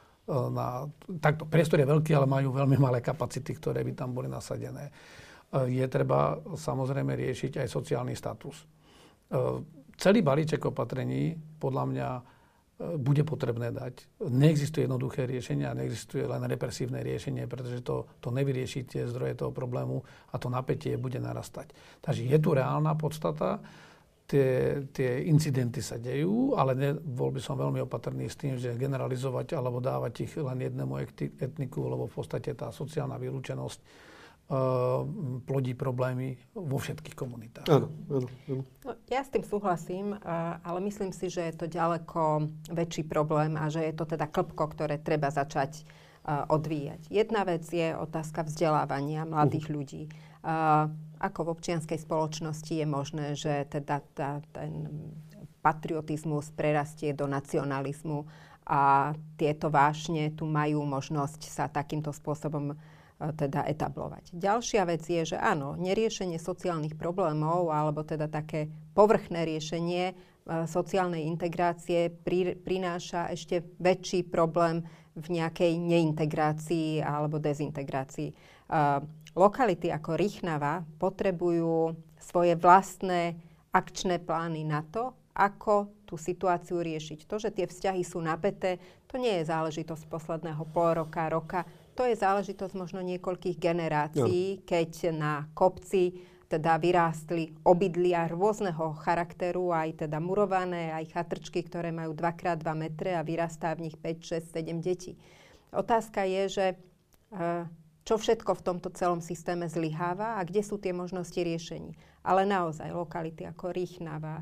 takto, priestor je veľký, ale majú veľmi malé kapacity, ktoré by tam boli nasadené. Je treba samozrejme riešiť aj sociálny status. Celý balíček opatrení podľa mňa bude potrebné dať. Neexistuje jednoduché riešenie a neexistuje len represívne riešenie, pretože to nevyrieši tie zdroje toho problému a to napätie bude narastať. Takže je tu reálna podstata, tie incidenty sa dejú, ale bol by som veľmi opatrný s tým, že generalizovať alebo dávať ich len jednému etniku, lebo v podstate tá sociálna vylúčenosť plodí problémy vo všetkých komunitách. Áno. No, ja s tým súhlasím, ale myslím si, že je to ďaleko väčší problém a že je to teda klbko, ktoré treba začať odvíjať. Jedna vec je otázka vzdelávania mladých ľudí. Ako v občianskej spoločnosti je možné, že teda ten patriotizmus prerastie do nacionalizmu a tieto vášne tu majú možnosť sa takýmto spôsobom teda etablovať. Ďalšia vec je, že áno, neriešenie sociálnych problémov alebo teda také povrchné riešenie sociálnej integrácie prináša ešte väčší problém v nejakej neintegrácii alebo dezintegrácii. Lokality ako Rychnava potrebujú svoje vlastné akčné plány na to, ako tú situáciu riešiť. To, že tie vzťahy sú napäté, to nie je záležitosť posledného pol roka. To je záležitosť možno niekoľkých generácií, keď na kopci teda vyrástli obydlia rôzneho charakteru, aj teda murované, aj chatrčky, ktoré majú 2x2 metre a vyrastá v nich 5, 6, 7 detí. Otázka je, že čo všetko v tomto celom systéme zlyháva a kde sú tie možnosti riešení. Ale naozaj lokality ako Rychnava,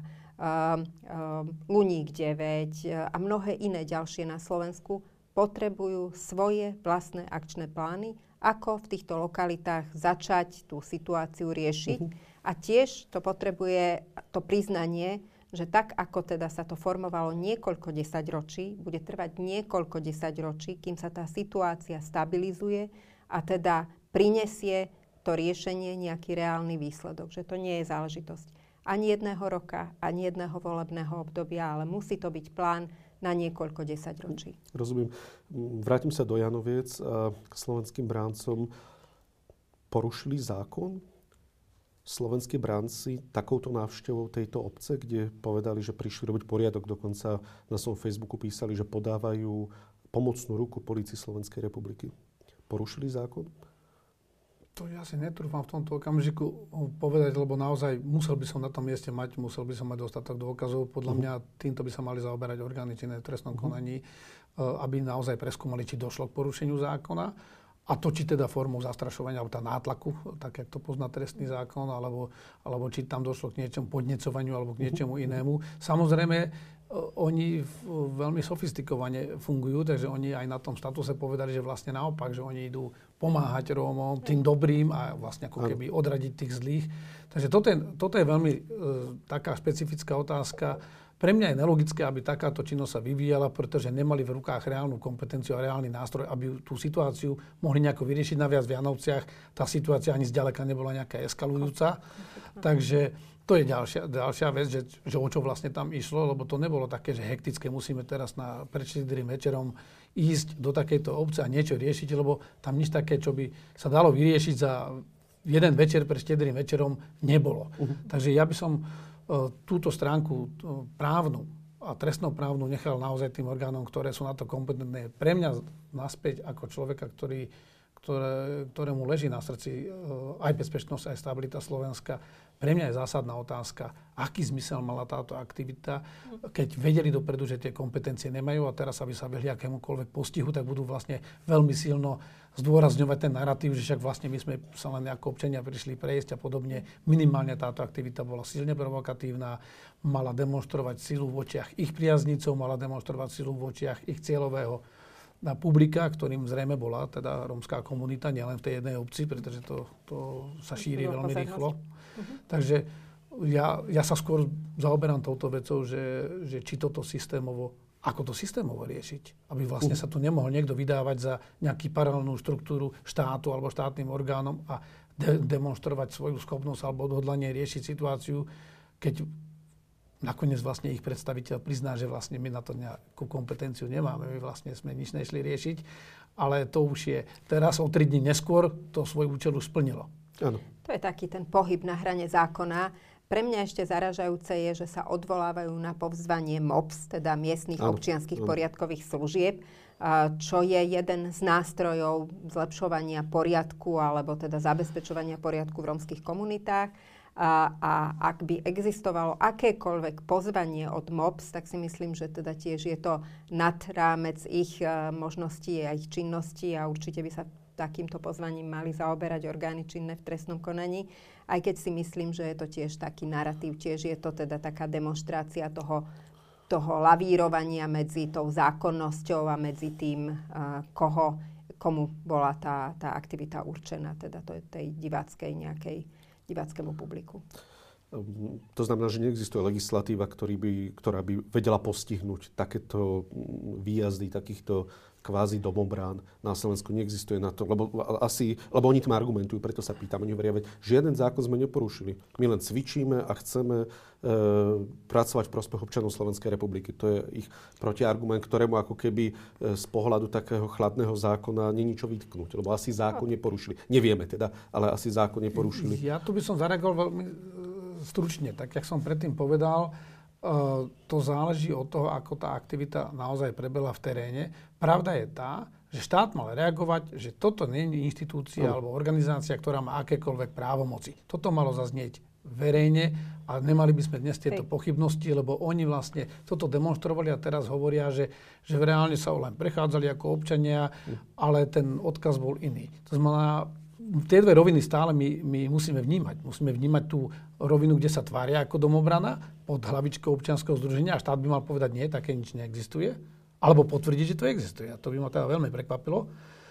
Luník 9 a mnohé iné ďalšie na Slovensku potrebujú svoje vlastné akčné plány, ako v týchto lokalitách začať tú situáciu riešiť. A tiež to potrebuje to priznanie, že tak, ako teda sa to formovalo niekoľko desaťročí, bude trvať niekoľko desaťročí, kým sa tá situácia stabilizuje a teda prinesie to riešenie nejaký reálny výsledok. Že to nie je záležitosť ani jedného roka, ani jedného volebného obdobia, ale musí to byť plán na niekoľko desaťročí. Rozumiem. Vrátim sa do Janoviec a k slovenským bráncom. Porušili zákon slovenskí bránci takouto návštevou tejto obce, kde povedali, že prišli robiť poriadok. Dokonca na svojom Facebooku písali, že podávajú pomocnú ruku polícii Slovenskej republiky. Porušili zákon? To ja si netrúfam v tomto okamžiku povedať, lebo naozaj musel by som na tom mieste musel by som mať dostatok dôkazov. Podľa mňa týmto by sa mali zaoberať orgány činné v trestnom konaní, aby naozaj preskúmali, či došlo k porušeniu zákona. A to, či teda formou zastrašovania alebo tá nátlaku, tak jak to pozná trestný zákon, alebo či tam došlo k niečomu podnecovaniu alebo k niečomu inému. Samozrejme, oni veľmi sofistikovane fungujú, takže oni aj na tom statuse povedali, že vlastne naopak, že oni idú pomáhať Rómom, tým dobrým a vlastne ako keby odradiť tých zlých. Takže toto je veľmi taká špecifická otázka. Pre mňa je nelogické, aby takáto činnosť sa vyvíjala, pretože nemali v rukách reálnu kompetenciu a reálny nástroj, aby tú situáciu mohli nejako vyriešiť. Naviac v Janovciach tá situácia ani zďaleka nebola nejaká eskalujúca. Takže to je ďalšia vec, že o čo vlastne tam išlo, lebo to nebolo také, že hektické, musíme teraz pred 4 večerom ísť do takejto obce a niečo riešiť, lebo tam nič také, čo by sa dalo vyriešiť za jeden večer pred 4 večerom, nebolo. Takže ja by som túto stránku právnu a trestnoprávnu nechal naozaj tým orgánom, ktoré sú na to kompetentné. Pre mňa naspäť ako človeka, ktorému leží na srdci aj bezpečnosť, aj stabilita Slovenska, pre mňa je zásadná otázka, aký zmysel mala táto aktivita, keď vedeli dopredu, že tie kompetencie nemajú a teraz, aby sa vyhli akémukoľvek postihu, tak budú vlastne veľmi silno zdôrazňovať ten narratív, že však vlastne my sme sa len ako občania prišli prejsť a podobne. Minimálne táto aktivita bola silne provokatívna, mala demonštrovať silu v očiach ich priaznicov, mala demonštrovať silu v očiach ich cieľového publika, ktorým zrejme bola teda rómska komunita, nielen v tej jednej obci, pretože to sa šíri veľmi rýchlo. Takže ja sa skôr zaoberám touto vecou, že či toto systémovo, ako to systémovo riešiť. Aby vlastne sa tu nemohol niekto vydávať za nejakú paralelnú štruktúru štátu alebo štátnym orgánom a demonštrovať svoju schopnosť alebo odhodlanie riešiť situáciu, keď nakoniec vlastne ich predstaviteľ prizná, že vlastne my na to nejakú kompetenciu nemáme, my vlastne sme nič nešli riešiť, ale to už je teraz o 3 dní neskôr to svoj účel už splnilo. Áno. To je taký ten pohyb na hrane zákona. Pre mňa ešte zaražajúce je, že sa odvolávajú na povzvanie MOPS, teda miestnych občianskych poriadkových služieb, čo je jeden z nástrojov zlepšovania poriadku alebo teda zabezpečovania poriadku v rómskych komunitách. A ak by existovalo akékoľvek pozvanie od MOPS, tak si myslím, že teda tiež je to nad rámec ich možností a ich činností a určite by sa takýmto pozvaním mali zaoberať orgány činné v trestnom konaní. Aj keď si myslím, že je to tiež taký narratív, tiež je to teda taká demonštrácia toho lavírovania medzi tou zákonnosťou a medzi tým, komu bola tá aktivita určená, teda tej diváckému publiku. To znamená, že neexistuje legislatíva, ktorá by vedela postihnúť takéto výjazdy, takýchto kvázi domobrán na Slovensku. Neexistuje na to, lebo oni tým argumentujú, preto sa pýtam, oni hovoria, veď žiaden zákon sme neporušili. My len cvičíme a chceme pracovať v prospech občanov Slovenskej republiky. To je ich protiargument, ktorému ako keby z pohľadu takého chladného zákona není čo vytknúť, lebo asi zákon neporušili. Nevieme teda, ale asi zákon neporušili. Ja tu by som zareagoval veľmi stručne, tak jak som predtým povedal, to záleží od toho, ako tá aktivita naozaj prebehla v teréne. Pravda je tá, že štát mal reagovať, že toto nie je inštitúcia alebo organizácia, ktorá má akékoľvek právomoci. Toto malo zaznieť verejne a nemali by sme dnes tieto pochybnosti, lebo oni vlastne toto demonstrovali a teraz hovoria, že reálne sa len prechádzali ako občania, ale ten odkaz bol iný. To znamená, tie dve roviny stále my musíme vnímať. Musíme vnímať tú rovinu, kde sa tvária ako domobrana pod hlavičkou občianskeho združenia a štát by mal povedať, nie, také nič neexistuje. Alebo potvrdiť, že to existuje. A to by ma teda veľmi prekvapilo.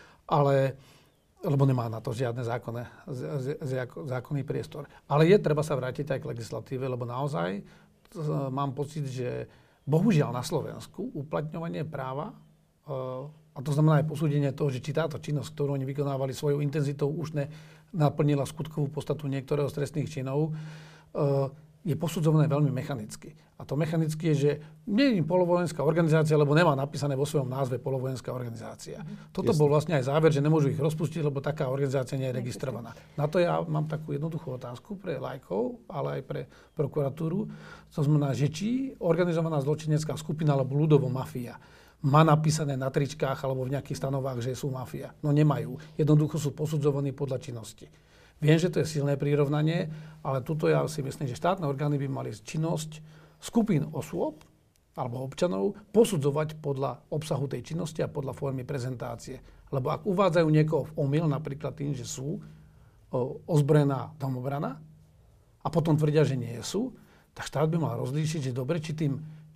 Lebo nemá na to žiadne zákonný priestor. Ale treba sa vrátiť aj k legislatíve, lebo naozaj mám pocit, že bohužiaľ na Slovensku uplatňovanie práva a to znamená aj posúdenie toho, že či táto činnosť, ktorú oni vykonávali svojou intenzitou, už naplnila skutkovú podstatu niektorého z trestných činov, je posudzované veľmi mechanicky. A to mechanicky je, že nie je polovojenská organizácia, lebo nemá napísané vo svojom názve polovojenská organizácia. Toto bol vlastne aj záver, že nemôžu ich rozpustiť, lebo taká organizácia nie je registrovaná. Na to ja mám takú jednoduchú otázku pre laikov, ale aj pre prokuratúru. To znamená, že či organizovaná zločinecká skupina alebo ľudovo mafia má napísané na tričkách alebo v nejakých stanovách, že sú mafia. No nemajú. Jednoducho sú posudzovaní podľa činnosti. Viem, že to je silné prirovnanie, ale tuto ja si myslím, že štátne orgány by mali činnosť skupín osôb alebo občanov posudzovať podľa obsahu tej činnosti a podľa formy prezentácie. Lebo ak uvádzajú niekoho v omyl, napríklad tým, že sú ozbrojená domobrana a potom tvrdia, že nie sú, tak štát by mal rozlíšiť, že dobre, či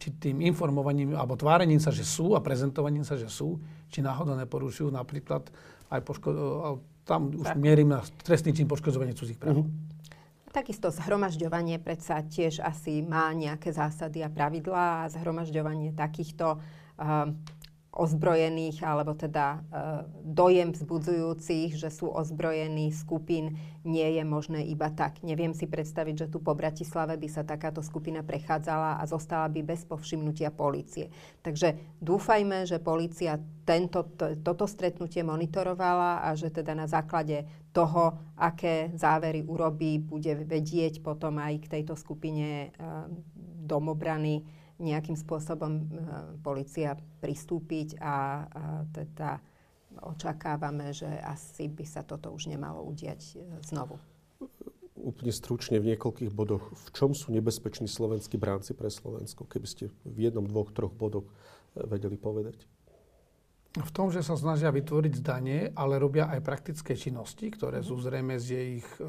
či tým informovaním alebo tvárením sa, že sú a prezentovaním sa, že sú, či náhodou neporušujú napríklad aj tam už mierim na trestný čin poškodzovania cudzích práv. Takisto zhromažďovanie predsa tiež asi má nejaké zásady a pravidlá a zhromažďovanie takýchto ozbrojených, alebo teda dojem vzbudzujúcich, že sú ozbrojení skupín, nie je možné iba tak. Neviem si predstaviť, že tu po Bratislave by sa takáto skupina prechádzala a zostala by bez povšimnutia polície. Takže dúfajme, že polícia toto stretnutie monitorovala a že teda na základe toho, aké závery urobí, bude vedieť potom aj k tejto skupine domobrany nejakým spôsobom polícia pristúpiť a teda očakávame, že asi by sa toto už nemalo udiať znovu. Úplne stručne v niekoľkých bodoch. V čom sú nebezpeční slovenskí bránci pre Slovensko? Keby ste v 1, 2, 3 bodoch vedeli povedať. V tom, že sa snažia vytvoriť zdanie, ale robia aj praktické činnosti, ktoré sú zrejme z ich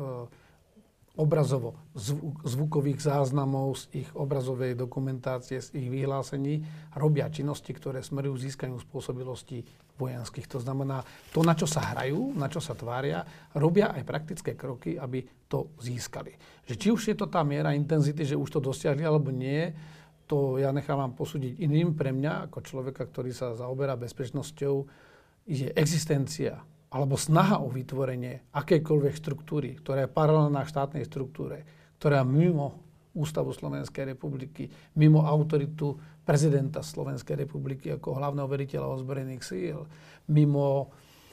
zvukových záznamov, z ich obrazovej dokumentácie, z ich vyhlásení, robia činnosti, ktoré smerujú získaniu spôsobilostí vojenských. To znamená, to, na čo sa hrajú, na čo sa tvária, robia aj praktické kroky, aby to získali. Že či už je to tá miera intenzity, že už to dosiahli, alebo nie, to ja nechávam posúdiť iným. Pre mňa, ako človeka, ktorý sa zaoberá bezpečnosťou, je existencia alebo snaha o vytvorenie akejkoľvek štruktúry, ktorá je paralelná štátnej štruktúre, ktorá mimo Ústavu Slovenskej republiky, mimo autoritu prezidenta Slovenskej republiky ako hlavného veliteľa ozbrojených síl, mimo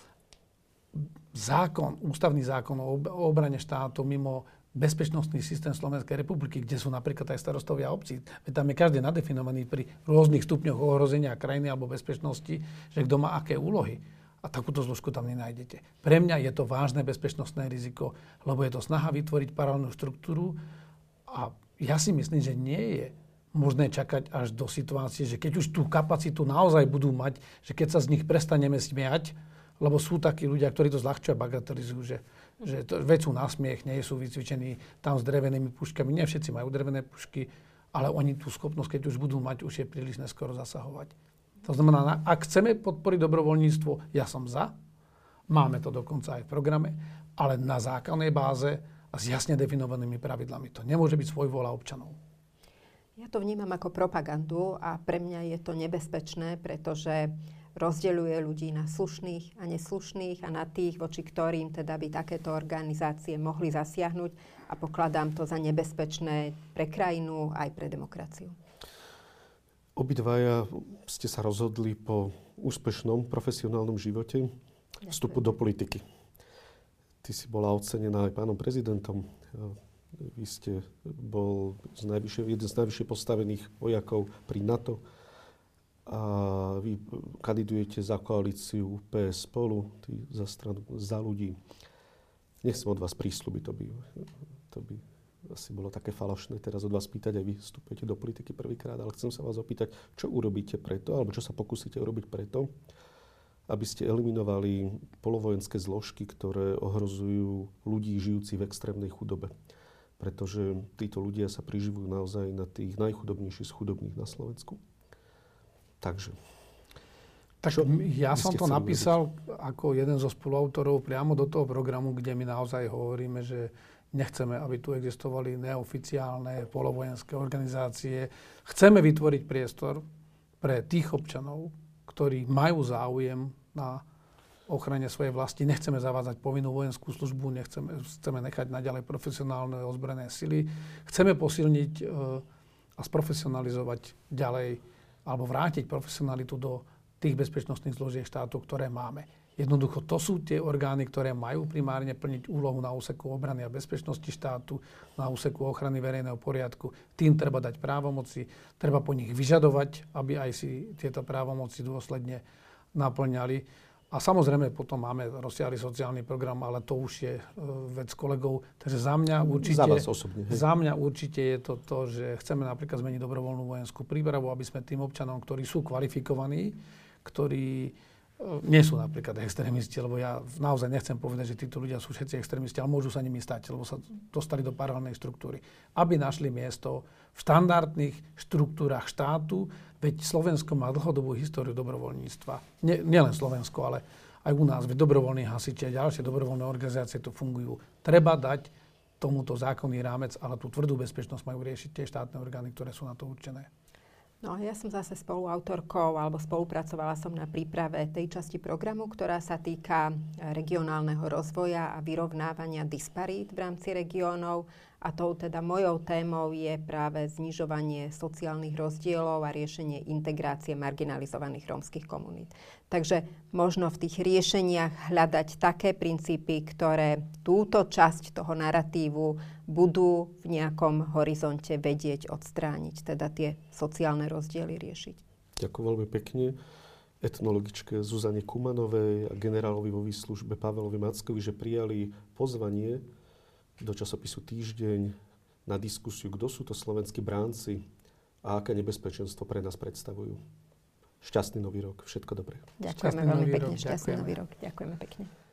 ústavný zákon o obrane štátu, mimo bezpečnostný systém Slovenskej republiky, kde sú napríklad aj starostovia obcí. Veď tam je každý nadefinovaný pri rôznych stupňoch ohrozenia krajiny alebo bezpečnosti, že kto má aké úlohy. A takúto zložku tam nenájdete. Pre mňa je to vážne bezpečnostné riziko, lebo je to snaha vytvoriť paralelnú štruktúru a ja si myslím, že nie je možné čakať až do situácie, že keď už tú kapacitu naozaj budú mať, že keď sa z nich prestaneme smiať, lebo sú takí ľudia, ktorí to zľahčujú a bagatelizujú, že to veď sú na smiech, nie sú vycvičení tam s drevenými puškami. Nie všetci majú drevené pušky, ale oni tú schopnosť, keď už budú mať, už je príliš neskoro zasahovať. To znamená, ak chceme podporiť dobrovoľníctvo, ja som za. Máme to dokonca aj v programe, ale na základnej báze a s jasne definovanými pravidlami. To nemôže byť svojvôľa občanov. Ja to vnímam ako propagandu a pre mňa je to nebezpečné, pretože rozdeľuje ľudí na slušných a neslušných a na tých, voči ktorým teda by takéto organizácie mohli zasiahnuť a pokladám to za nebezpečné pre krajinu aj pre demokraciu. Obidvaja ste sa rozhodli po úspešnom profesionálnom živote vstupu do politiky. Ty si bola ocenená aj pánom prezidentom. Vy ste bol jeden z najvyššie postavených vojakov pri NATO. A vy kandidujete za koalíciu PS Spolu, ty za stranu Za ľudí. Nechcem od vás prísľuby, to by asi bolo také falošné teraz od vás pýtať, aj vy vstupujete do politiky prvýkrát, ale chcem sa vás opýtať, čo urobíte preto, alebo čo sa pokúsite urobiť preto, aby ste eliminovali polovojenské zložky, ktoré ohrozujú ľudí žijúci v extrémnej chudobe. Pretože títo ľudia sa priživujú naozaj na tých najchudobnejších z chudobných na Slovensku. Takže. Tak ja som to napísal ako jeden zo spoluautorov priamo do toho programu, kde my naozaj hovoríme, že nechceme, aby tu existovali neoficiálne polovojenské organizácie. Chceme vytvoriť priestor pre tých občanov, ktorí majú záujem na ochrane svojej vlasti. Nechceme zavádzať povinnú vojenskú službu, chceme nechať naďalej profesionálne ozbrojené sily. Chceme posilniť a sprofesionalizovať ďalej alebo vrátiť profesionalitu do tých bezpečnostných zložiek štátu, ktoré máme. Jednoducho, to sú tie orgány, ktoré majú primárne plniť úlohu na úseku obrany a bezpečnosti štátu, na úseku ochrany verejného poriadku. Tým treba dať právomoci, treba po nich vyžadovať, aby aj si tieto právomoci dôsledne naplňali. A samozrejme, potom máme rozsiahly sociálny program, ale to už je vec kolegov. Takže za mňa určite, za vás osobne, za mňa určite je to, že chceme napríklad zmeniť dobrovoľnú vojenskú prípravu, aby sme tým občanom, ktorí sú kvalifikovaní, ktorí nie sú napríklad extrémisti, lebo ja naozaj nechcem povedať, že títo ľudia sú všetci extrémisti, ale môžu sa nimi stať, lebo sa dostali do paralelnej štruktúry. Aby našli miesto v štandardných štruktúrach štátu, veď Slovensko má dlhodobú históriu dobrovoľníctva. Nielen Slovensko, ale aj u nás, veď dobrovoľní hasiči a ďalšie dobrovoľné organizácie tu fungujú. Treba dať tomuto zákonný rámec, ale tú tvrdú bezpečnosť majú riešiť tie štátne orgány, ktoré sú na to určené. No, ja som zase spoluautorkou, alebo spolupracovala som na príprave tej časti programu, ktorá sa týka regionálneho rozvoja a vyrovnávania disparít v rámci regiónov. A tou teda mojou témou je práve znižovanie sociálnych rozdielov a riešenie integrácie marginalizovaných rómskych komunít. Takže možno v tých riešeniach hľadať také princípy, ktoré túto časť toho naratívu budú v nejakom horizonte vedieť odstrániť, teda tie sociálne rozdiely riešiť. Ďakujem veľmi pekne etnologičke Zuzane Kumanovej a generálovi vo výslužbe Pavelovi Mackovi, že prijali pozvanie do časopisu Týždeň na diskusiu, kto sú to slovenskí bránci a aké nebezpečenstvo pre nás predstavujú. Šťastný nový rok. Všetko dobré. Ďakujeme veľmi pekne. Šťastný nový rok. Ďakujeme pekne.